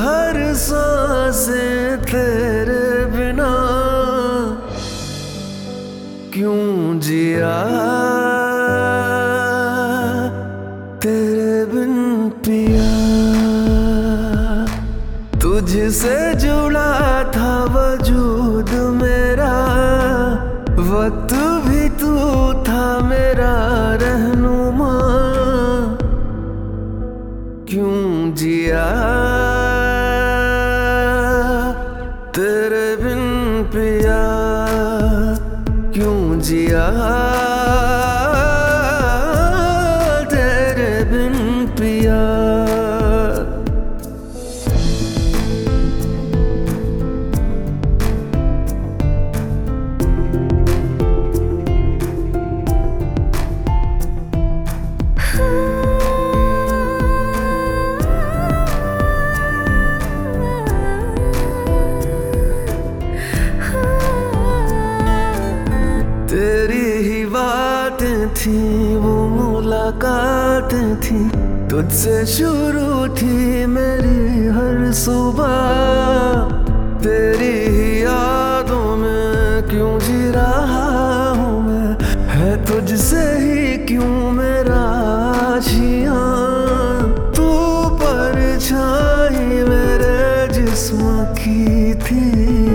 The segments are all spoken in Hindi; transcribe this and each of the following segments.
हर सांसें तेरे बिना क्यों जिया तेरे बिन पिया। तुझसे जुड़ा था वजूद मेरा, वक्त भी तू था मेरा रहनुमा, क्यों जिया तेरे बिन पिया, क्यों जिया तेरे बिन पिया। तेरी ही बातें थी वो मुलाकातें थी, तुझसे शुरू थी मेरी हर सुबह। तेरी ही यादों में क्यों जी रहा हूँ मैं, है तुझसे ही क्यों मेरा आशियाँ। तू परछाई मेरे जिस्म की थी,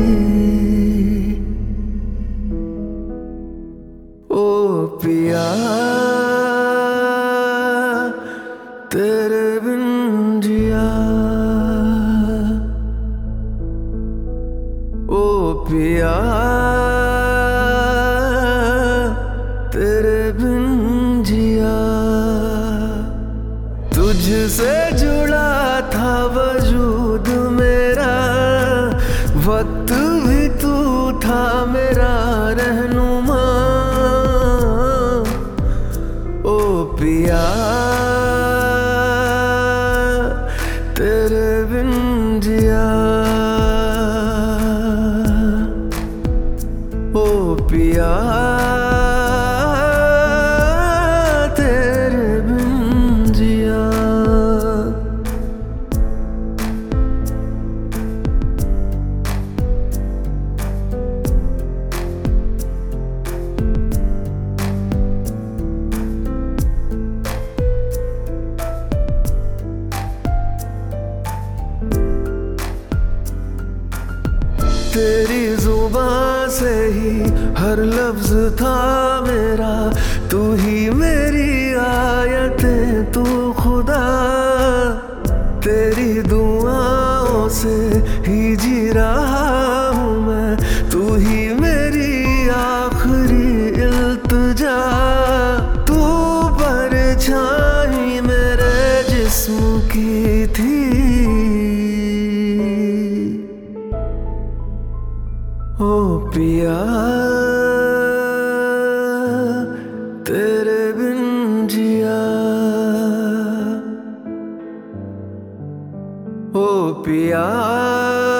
ओ पिया तेरे बिन जिया, ओ पिया तेरे बिन जिया। तुझसे जुड़ा था वजूद मेरा, वक्त भी तू था मेरा रहनुमा, ओ पिया तेरे बिन जिया, ओ पिया तेरे बिन जिया। तेरी जुबां से ही हर लफ्ज था मेरा, तू ही मेरी आयतें तू खुदा। तेरी दुआओं से ही जी रहा हूँ मैं, तू ही मेरी आखिरी इल्तिजा। तू परछाई मेरे जिस्म की थी, ओ पिया तेरे बिन जिया, ओ पिया।